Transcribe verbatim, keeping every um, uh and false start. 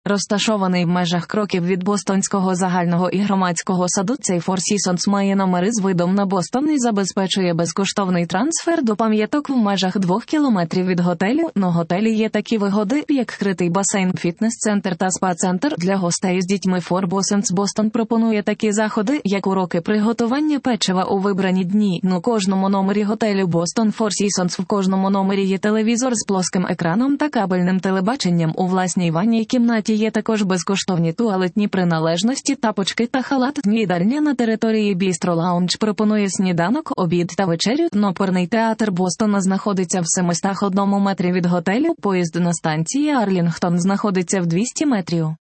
Розташований в межах кроків від Бостонського загального і громадського саду, цей Four Seasons має номери з видом на Бостон і забезпечує безкоштовний трансфер до пам'яток в межах двох кілометрів від готелю. На готелі є такі вигоди, як критий басейн, фітнес-центр та спа-центр. Для гостей з дітьми Four Seasons Бостон пропонує такі заходи, як уроки приготування печива у вибрані дні. На кожному номері готелю Бостон Four Seasons в кожному номері є телевізор з плоским екраном та кабельним телебаченням. У власній ванній кімнаті є також безкоштовні туалетні приналежності, тапочки та халат. Їдальня на території Бістро Лаунж пропонує сніданок, обід та вечерю. Оперний театр Бостона знаходиться в семистах одному метрі від готелю. Поїзд на станції Арлінгтон знаходиться в двісті метрів.